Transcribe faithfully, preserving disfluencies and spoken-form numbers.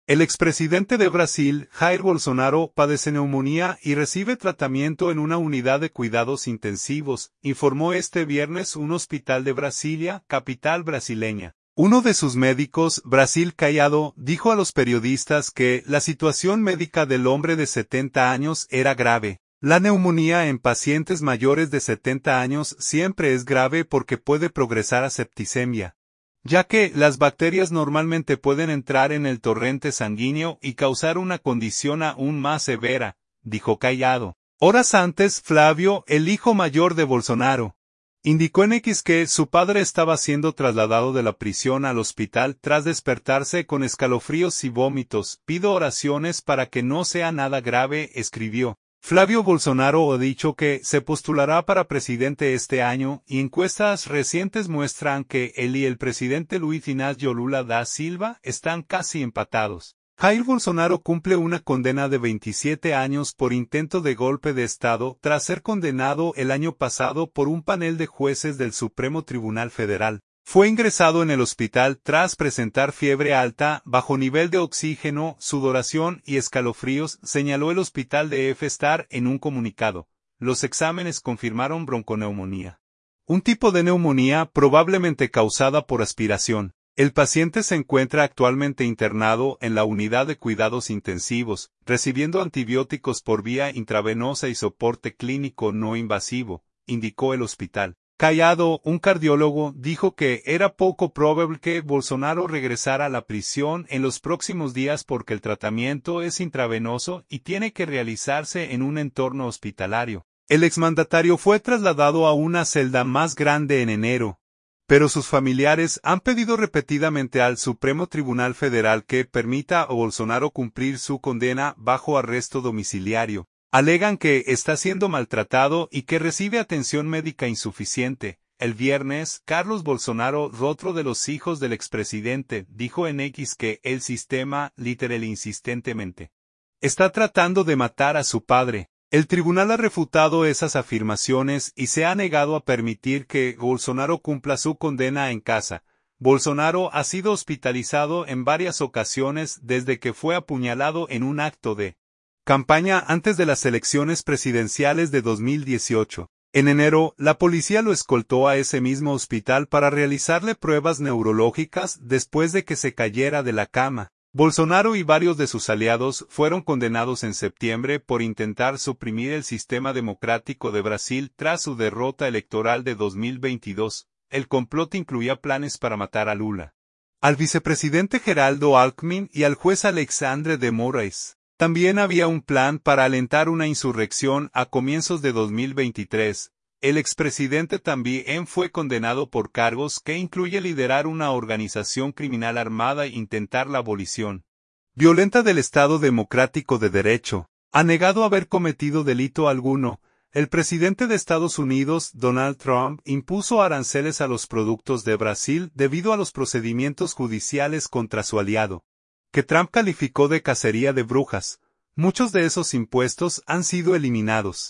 El expresidente de Brasil, Jair Bolsonaro, padece neumonía y recibe tratamiento en una unidad de cuidados intensivos, informó este viernes un hospital de Brasilia, capital brasileña. Uno de sus médicos, Brasil Caiado, dijo a los periodistas que la situación médica del hombre de setenta años era grave. La neumonía en pacientes mayores de setenta años siempre es grave porque puede progresar a septicemia, ya que las bacterias normalmente pueden entrar en el torrente sanguíneo y causar una condición aún más severa, dijo Caiado. Horas antes, Flavio, el hijo mayor de Bolsonaro, indicó en X que su padre estaba siendo trasladado de la prisión al hospital tras despertarse con escalofríos y vómitos. Pido oraciones para que no sea nada grave, escribió. Flavio Bolsonaro ha dicho que se postulará para presidente este año y encuestas recientes muestran que él y el presidente Luiz Inácio Lula da Silva están casi empatados. Jair Bolsonaro cumple una condena de veintisiete años por intento de golpe de Estado tras ser condenado el año pasado por un panel de jueces del Supremo Tribunal Federal. Fue ingresado en el hospital tras presentar fiebre alta, bajo nivel de oxígeno, sudoración y escalofríos, señaló el hospital de F-Star en un comunicado. Los exámenes confirmaron bronconeumonía, un tipo de neumonía probablemente causada por aspiración. El paciente se encuentra actualmente internado en la unidad de cuidados intensivos, recibiendo antibióticos por vía intravenosa y soporte clínico no invasivo, indicó el hospital. Caiado, un cardiólogo, dijo que era poco probable que Bolsonaro regresara a la prisión en los próximos días porque el tratamiento es intravenoso y tiene que realizarse en un entorno hospitalario. El exmandatario fue trasladado a una celda más grande en enero, pero sus familiares han pedido repetidamente al Supremo Tribunal Federal que permita a Bolsonaro cumplir su condena bajo arresto domiciliario. Alegan que está siendo maltratado y que recibe atención médica insuficiente. El viernes, Carlos Bolsonaro, otro de los hijos del expresidente, dijo en X que el sistema, literal insistentemente, está tratando de matar a su padre. El tribunal ha refutado esas afirmaciones y se ha negado a permitir que Bolsonaro cumpla su condena en casa. Bolsonaro ha sido hospitalizado en varias ocasiones desde que fue apuñalado en un acto de campaña antes de las elecciones presidenciales de dos mil dieciocho. En enero, la policía lo escoltó a ese mismo hospital para realizarle pruebas neurológicas después de que se cayera de la cama. Bolsonaro y varios de sus aliados fueron condenados en septiembre por intentar suprimir el sistema democrático de Brasil tras su derrota electoral de dos mil veintidós. El complot incluía planes para matar a Lula, al vicepresidente Geraldo Alckmin y al juez Alexandre de Moraes. También había un plan para alentar una insurrección a comienzos de dos mil veintitrés. El expresidente también fue condenado por cargos que incluye liderar una organización criminal armada e intentar la abolición violenta del Estado Democrático de Derecho. Ha negado haber cometido delito alguno. El presidente de Estados Unidos, Donald Trump, impuso aranceles a los productos de Brasil debido a los procedimientos judiciales contra su aliado, que Trump calificó de cacería de brujas. Muchos de esos impuestos han sido eliminados.